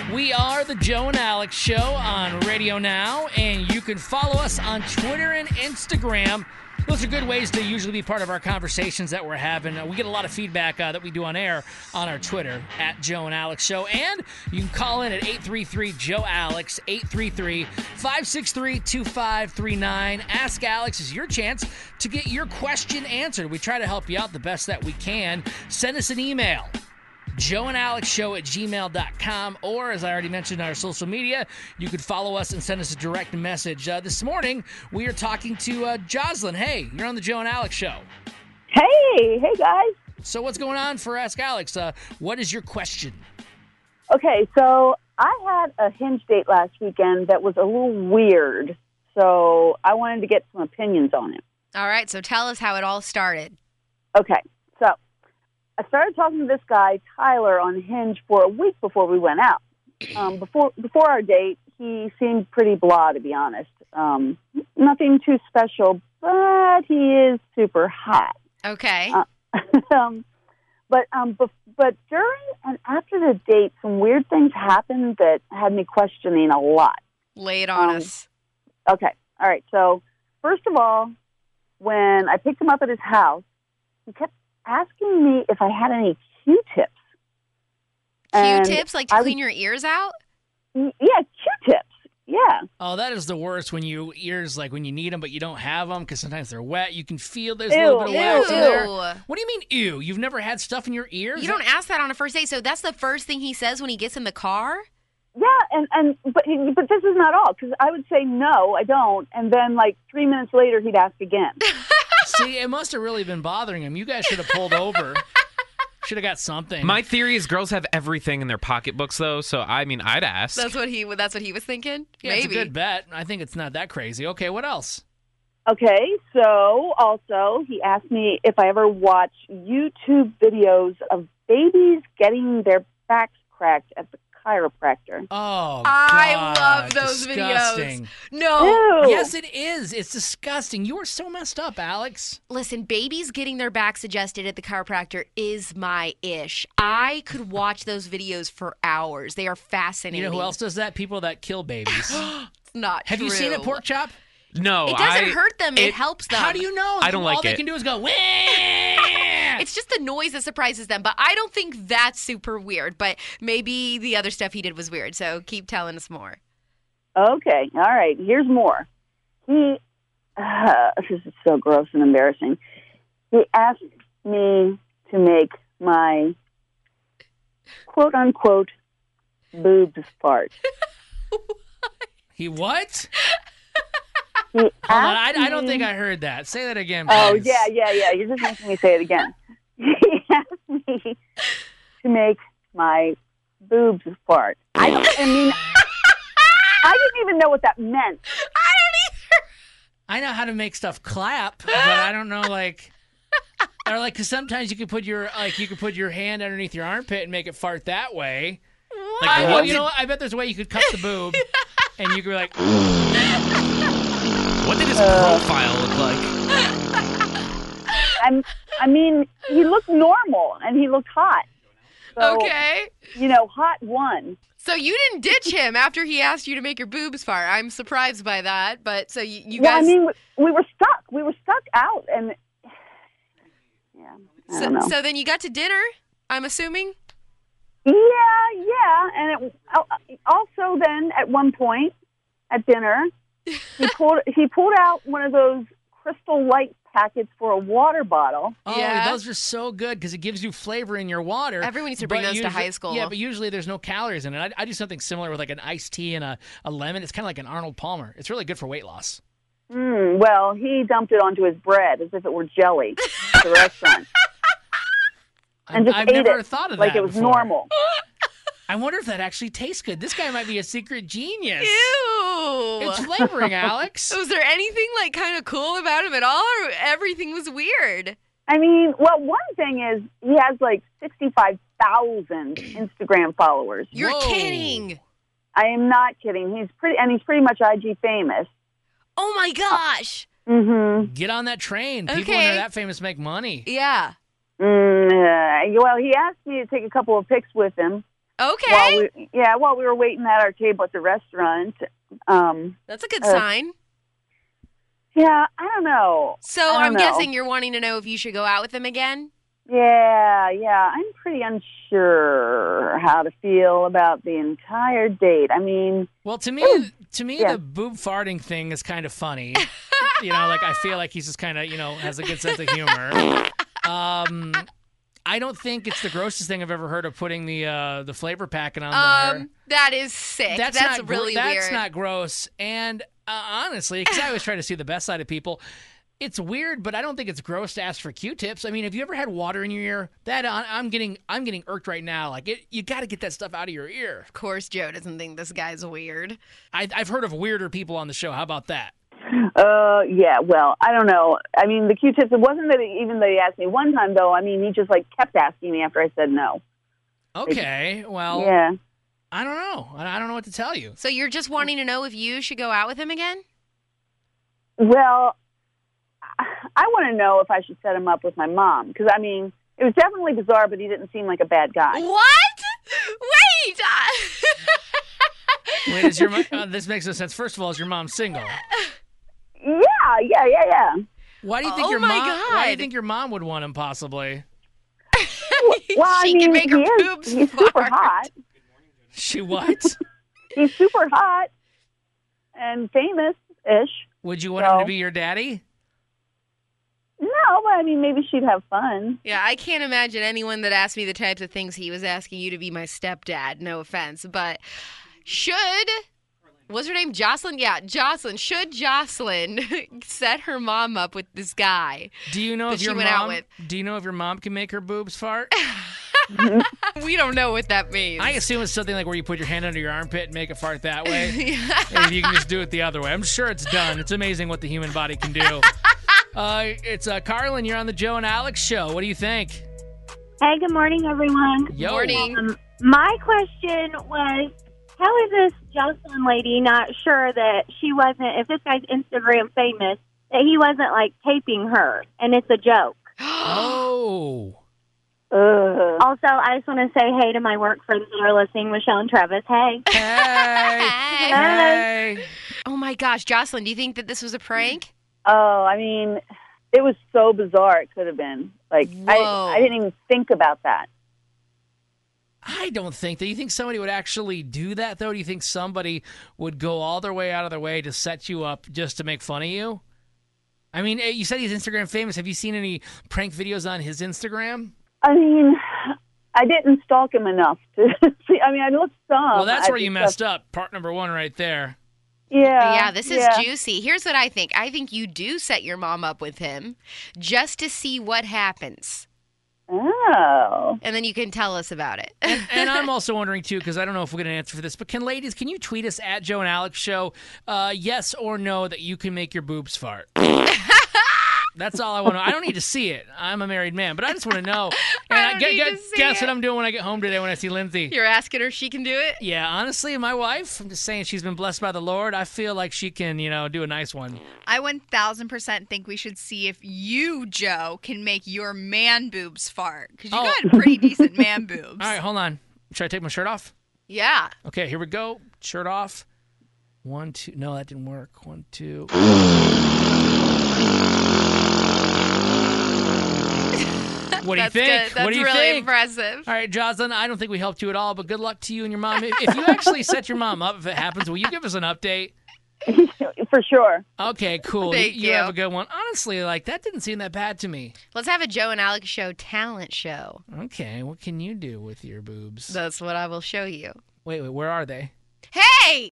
We are the Joe and Alex Show on Radio Now, and you can follow us on Twitter and Instagram. Those are good ways to usually be part of our conversations that we're having. We get a lot of feedback that we do on air on our Twitter, at Joe and Alex Show. And you can call in at 833-JOE-ALEX, 833-563-2539. Ask Alex is your chance to get your question answered. We try to help you out the best that we can. Send us an email. joeandalexshow@gmail.com, or as I already mentioned on our social media, you could follow us and send us a direct message. This morning, we are talking to Jocelyn. Hey, you're on the Joe and Alex Show. Hey guys. So what's going on for Ask Alex? What is your question? Okay, so I had a Hinge date last weekend that was a little weird, so I wanted to get some opinions on it. All right, so tell us how it all started. Okay, so I started talking to this guy, Tyler, on Hinge for a week before we went out. Before our date, he seemed pretty blah, to be honest. Nothing too special, but he is super hot. Okay. But during and after the date, some weird things happened that had me questioning a lot. Lay it on us. Okay, all right. So first of all, when I picked him up at his house, he kept asking me if I had any Q-tips. Q-tips, like to clean your ears out? Yeah, Q-tips. Yeah. Oh, that is the worst when you ears, like when you need them, but you don't have them because sometimes they're wet. You can feel there's a little bit of wax in there. What do you mean, ew? You've never had stuff in your ears? You don't ask that on a first date, so that's the first thing he says when he gets in the car? Yeah, but this is not all, because I would say, no, I don't, and then like 3 minutes later, he'd ask again. See, it must have really been bothering him. You guys should have pulled over. Should have got something. My theory is girls have everything in their pocketbooks, though. So I mean, I'd ask. That's what he was thinking. Yeah, Maybe. it's a good bet. I think it's not that crazy. Okay, what else? Okay, so also he asked me if I ever watch YouTube videos of babies getting their backs cracked at the chiropractor. Oh, I God, love those disgusting. videos. No. Ew. Yes, it is. It's disgusting. You are so messed up, Alex. Listen, babies getting their backs adjusted at the chiropractor is my ish. I could watch those videos for hours. They are fascinating. You know who else does that? People that kill babies. It's not Have true. you seen it, Pork Chop? No, It doesn't hurt them. It helps them. How do you know? I don't like All they it. can do is go, wah! It's just the noise that surprises them. But I don't think that's super weird. But maybe the other stuff he did was weird. So keep telling us more. Okay, all right, here's more. This is so gross and embarrassing. He asked me to make my quote-unquote boobs fart. He what? He Hold on, asked I don't me- think I heard that. Say that again, Oh, please. yeah. You're just making me say it again. He asked me to make my boobs fart. I mean, I didn't even know what that meant. I know how to make stuff clap, but I don't know, like... Or like, because sometimes you can put your hand underneath your armpit and make it fart that way. Like, what? you know what? I bet there's a way you could cup the boob, and you could be like, What did his profile look like? I mean, he looked normal and he looked hot. So, Okay. Hot one. So you didn't ditch him after he asked you to make your boobs fart. I'm surprised by that. But so you Well, guys... I mean, we were stuck. We were stuck out, and yeah, I don't know. So then you got to dinner, I'm assuming? Yeah, and also then at one point at dinner, he pulled out one of those Crystal Light packets for a water bottle. oh, Yeah. those are so good because it gives you flavor in your water. Everyone needs to bring But those to high school. Yeah, but usually there's no calories in it. I do something similar with like an iced tea and a lemon. It's kind of like an Arnold Palmer. It's really good for weight loss. Well, he dumped it onto his bread as if it were jelly at the restaurant. And just I've ate never it thought of like that it was before. normal. I wonder if that actually tastes good. This guy might be a secret genius. Ew. It's flavoring, Alex. Was there anything like kind of cool about him at all, or everything was weird? I mean, well, one thing is he has like 65,000 Instagram followers. You're Whoa. kidding. I am not kidding. He's pretty much IG famous. Oh my gosh. Mm-hmm. Get on that train. People when Okay. they're that famous make money. Yeah. Well, he asked me to take a couple of pics with him. Okay. While we were waiting at our table at the restaurant. That's a good sign. Yeah, I don't know. So I'm guessing you're wanting to know if you should go out with him again? Yeah. I'm pretty unsure how to feel about the entire date. I mean... Well, to me, the boob farting thing is kind of funny. Like I feel like he's just kind of, has a good sense of humor. I don't think it's the grossest thing I've ever heard of putting the flavor packet on there. That is sick. That's really weird. That's not gross. And honestly, because I always try to see the best side of people, it's weird, but I don't think it's gross to ask for Q-tips. I mean, have you ever had water in your ear? That I'm getting irked right now. Like you got to get that stuff out of your ear. Of course, Joe doesn't think this guy's weird. I've heard of weirder people on the show. How about that? Yeah, well, I don't know. I mean, the Q-tips, it wasn't that even though he asked me one time, though. I mean, he just, kept asking me after I said no. Okay, well, yeah. I don't know. I don't know what to tell you. So you're just wanting to know if you should go out with him again? Well, I want to know if I should set him up with my mom. Because, I mean, it was definitely bizarre, but he didn't seem like a bad guy. What? Wait! Wait, is your this makes no sense. First of all, is your mom single? Yeah. Why do you think Oh your my mom? God. Why do you think your mom would want him? Possibly. Well, She can make her boobs he's fart. super hot. She what? He's super hot and famous-ish. Would you want him to be your daddy? No, but I mean, maybe she'd have fun. Yeah, I can't imagine anyone that asked me the types of things he was asking you to be my stepdad. No offense, but what's her name? Jocelyn? Yeah, Jocelyn. Should Jocelyn set her mom up with this guy? Do you know if your went out mom? with? Do you know if your mom can make her boobs fart? We don't know what that means. I assume it's something like where you put your hand under your armpit and make it fart that way. And you can just do it the other way. I'm sure it's done. It's amazing what the human body can do. It's Carlin. You're on the Joe and Alex show. What do you think? Hey, good morning, everyone. Yo. Morning. My question was, how is this Jocelyn lady not sure that she wasn't, if this guy's Instagram famous, that he wasn't, taping her, and it's a joke? Oh. Also, I just want to say hey to my work friends that are listening, Michelle and Travis. Hey. Hey. Oh my gosh, Jocelyn, do you think that this was a prank? Oh, I mean, it was so bizarre. It could have been. Whoa. I didn't even think about that. I don't think that. You think somebody would actually do that, though? Do you think somebody would go all their way out of their way to set you up just to make fun of you? I mean, you said he's Instagram famous. Have you seen any prank videos on his Instagram? I mean, I didn't stalk him enough to see. I mean, I looked some. Well, that's where you messed up. Part number one right there. Yeah. This is juicy. Here's what I think. I think you do set your mom up with him just to see what happens. Oh. And then you can tell us about it. And I'm also wondering, too, because I don't know if we're going to answer for this, but can you tweet us at Joe and Alex Show, yes or no, that you can make your boobs fart? That's all I want to know. I don't need to see it. I'm a married man, but I just want to know. And guess what I'm doing when I get home today when I see Lindsay? You're asking her if she can do it? Yeah, honestly, my wife, I'm just saying she's been blessed by the Lord. I feel like she can, do a nice one. I 1,000% think we should see if you, Joe, can make your man boobs fart. Because you got pretty decent man boobs. All right, hold on. Should I take my shirt off? Yeah. Okay, here we go. Shirt off. 1, 2. No, that didn't work. 1, 2. What do you think? Good. That's what do you really think? impressive. All right, Jocelyn, I don't think we helped you at all, but good luck to you and your mom. If you actually set your mom up, if it happens, will you give us an update? For sure. Okay, cool. Thank You you. have a good one. Honestly, that didn't seem that bad to me. Let's have a Joe and Alex Show talent show. Okay, what can you do with your boobs? That's what I will show you. Wait, where are they? Hey!